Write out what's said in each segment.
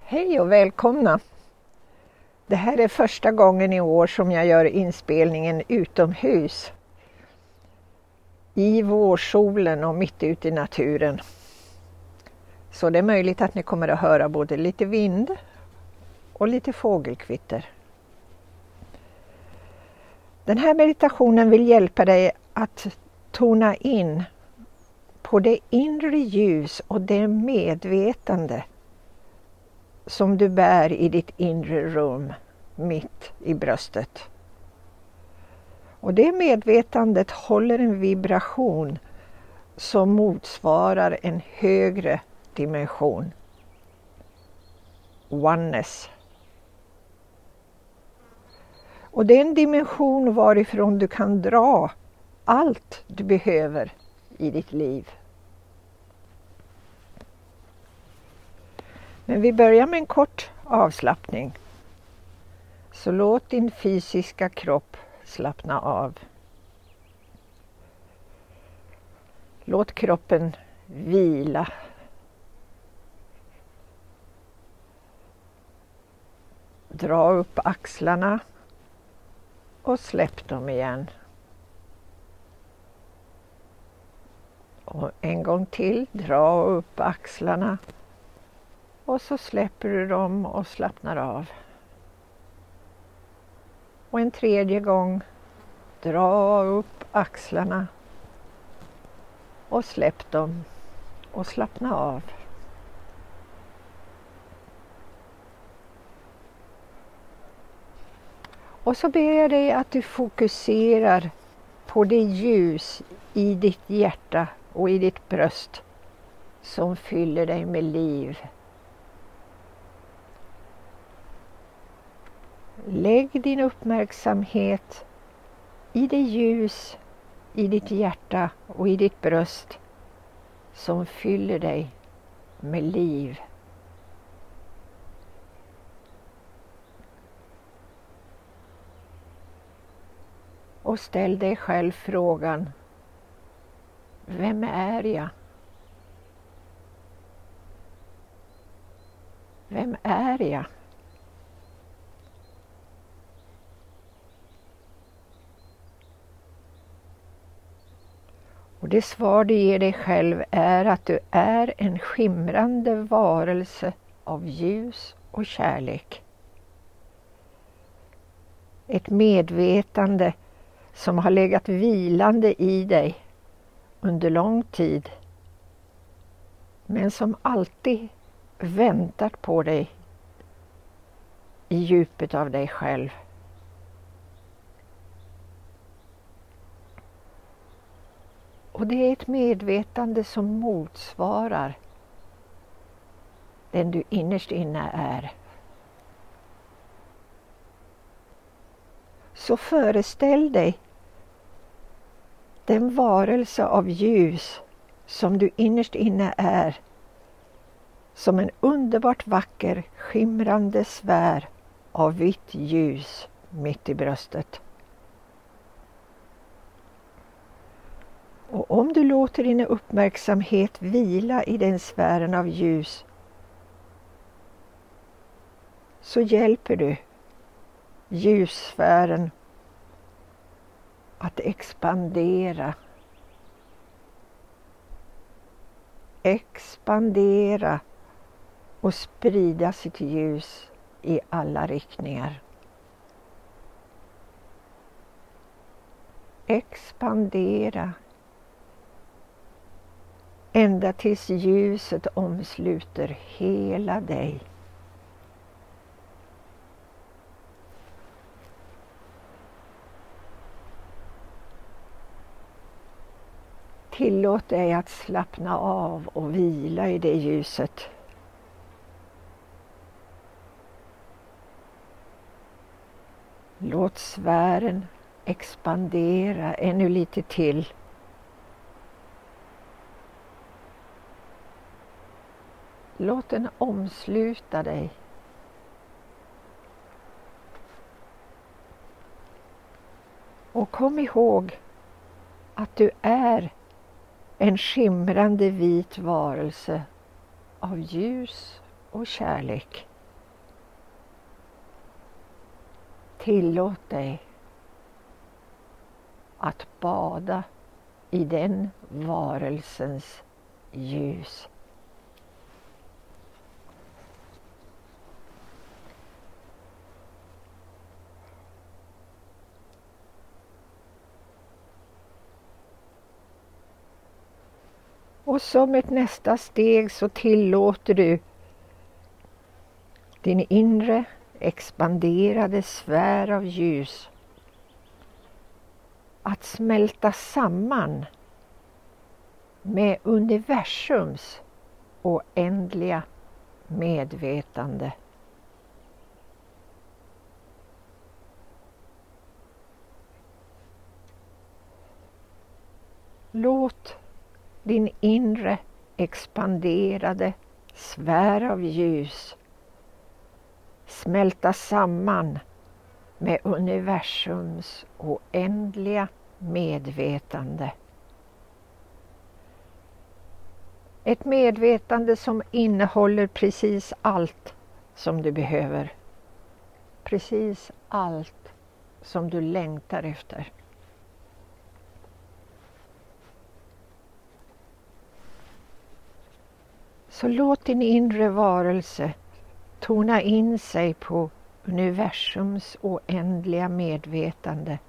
Hej och välkomna! Det här är första gången i år som jag gör inspelningen utomhus. I vårsolen och mitt ute i naturen. Så det är möjligt att ni kommer att höra både lite vind och lite fågelkvitter. Den här meditationen vill hjälpa dig att tona in på det inre ljus och det medvetande som du bär i ditt inre rum, mitt i bröstet. Och det medvetandet håller en vibration som motsvarar en högre dimension. Oneness. Och det är en dimension varifrån du kan dra allt du behöver i ditt liv. Men vi börjar med en kort avslappning. Så låt din fysiska kropp slappna av. Låt kroppen vila. Dra upp axlarna och släpp dem igen. Och en gång till, dra upp axlarna. Och så släpper du dem och slappnar av. Och en tredje gång, dra upp axlarna och släpp dem och slappna av. Och så ber jag dig att du fokuserar på det ljus i ditt hjärta och i ditt bröst som fyller dig med liv. Lägg din uppmärksamhet i det ljus i ditt hjärta och i ditt bröst som fyller dig med liv. Och ställ dig själv frågan: vem är jag? Vem är jag? Och det svar du ger dig själv är att du är en skimrande varelse av ljus och kärlek. Ett medvetande som har legat vilande i dig under lång tid, men som alltid väntat på dig i djupet av dig själv. Och det är ett medvetande som motsvarar den du innerst inne är. Så föreställ dig den varelse av ljus som du innerst inne är, som en underbart vacker skimrande sfär av vitt ljus mitt i bröstet. Och om du låter din uppmärksamhet vila i den sfären av ljus, så hjälper du ljussfären att expandera och sprida sitt ljus i alla riktningar. Expandera ända tills ljuset omsluter hela dig. Tillåt dig att slappna av och vila i det ljuset. Låt sfären expandera ännu lite till. Låt den omsluta dig. Och kom ihåg att du är en skimrande vit varelse av ljus och kärlek. Tillåt dig att bada i den varelsens ljus. Och som ett nästa steg så tillåter du din inre expanderade sfär av ljus att smälta samman med universums oändliga medvetande. Låt din inre expanderade sfär av ljus smälta samman med universums oändliga medvetande. Ett medvetande som innehåller precis allt som du behöver. Precis allt som du längtar efter. Så låt din inre varelse tona in sig på universums oändliga medvetande.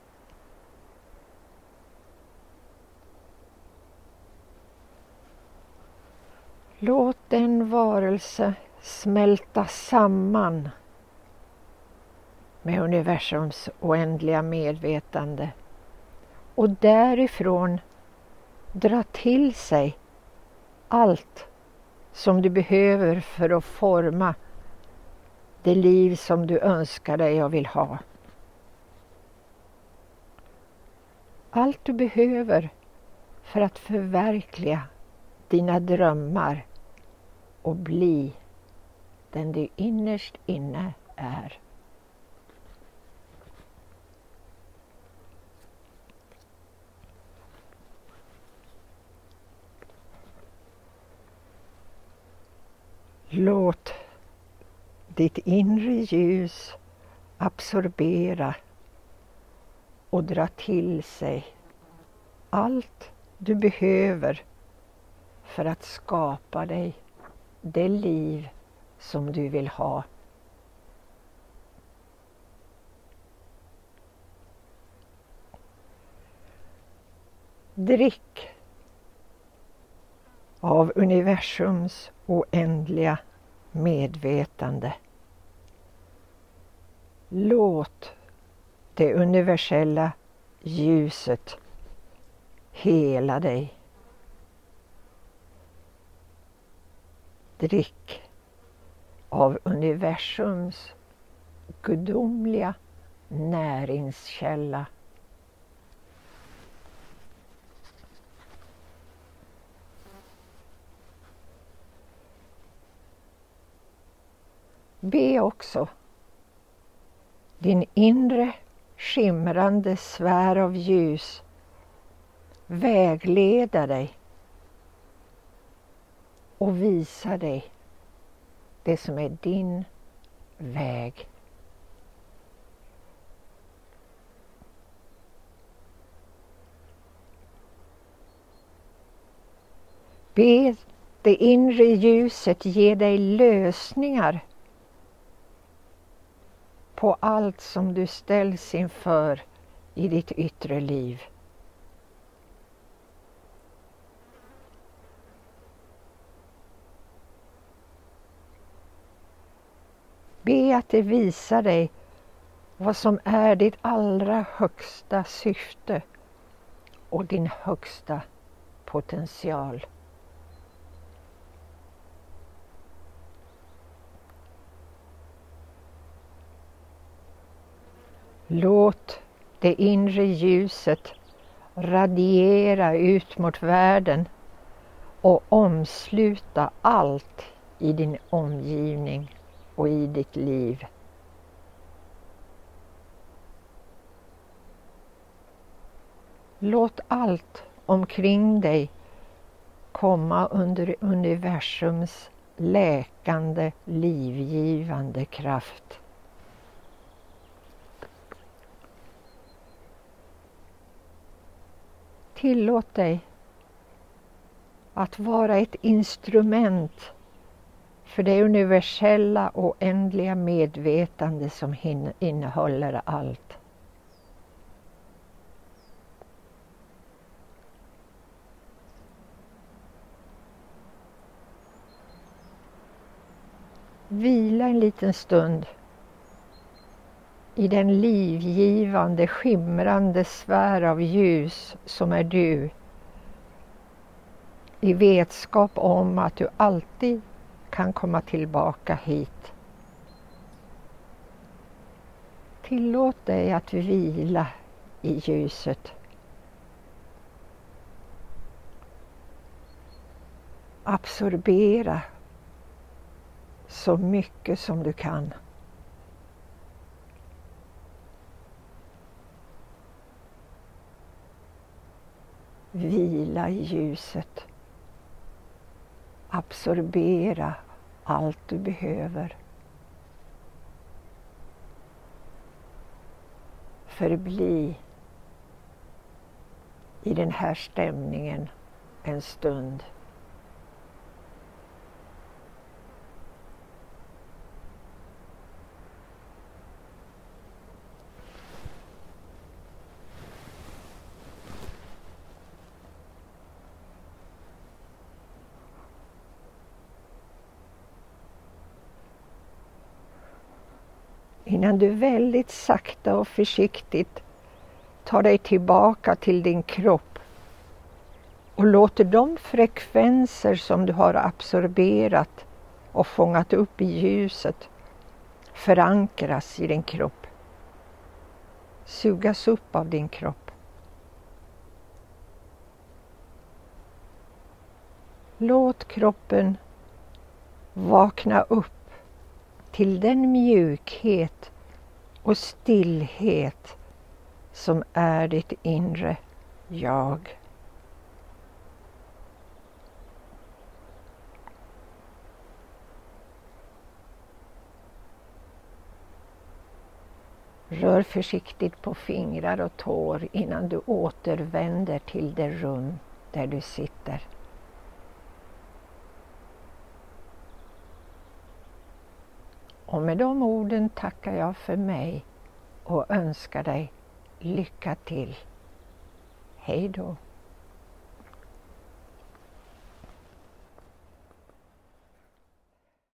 Låt den varelse smälta samman med universums oändliga medvetande och därifrån dra till sig allt som du behöver för att forma det liv som du önskar dig och vill ha. Allt du behöver för att förverkliga dina drömmar och bli den du innerst inne är. Låt ditt inre ljus absorbera och dra till sig allt du behöver för att skapa dig det liv som du vill ha. Drick av universums oändliga medvetande. Låt det universella ljuset hela dig. Drick av universums gudomliga näringskälla. Be också din inre skimrande sfär av ljus vägleda dig och visa dig det som är din väg. Be det inre ljuset ge dig lösningar på allt som du ställs inför i ditt yttre liv. Be att det visar dig vad som är ditt allra högsta syfte och din högsta potential. Låt det inre ljuset radiera ut mot världen och omsluta allt i din omgivning och i ditt liv. Låt allt omkring dig komma under universums läkande, livgivande kraft. Tillåt dig att vara ett instrument för det universella och oändliga medvetande som innehåller allt. Vila en liten stund i den livgivande, skimrande sfär av ljus som är du. I vetskap om att du alltid kan komma tillbaka hit. Tillåt dig att vila i ljuset. Absorbera så mycket som du kan. Vila i ljuset. Absorbera allt du behöver. Förbli i den här stämningen en stund. Innan du väldigt sakta och försiktigt tar dig tillbaka till din kropp och låter de frekvenser som du har absorberat och fångat upp i ljuset förankras i din kropp. Sugas upp av din kropp. Låt kroppen vakna upp till den mjukhet och stillhet som är ditt inre jag. Rör försiktigt på fingrar och tår innan du återvänder till det rum där du sitter. Och med de orden tackar jag för mig och önskar dig lycka till. Hej då!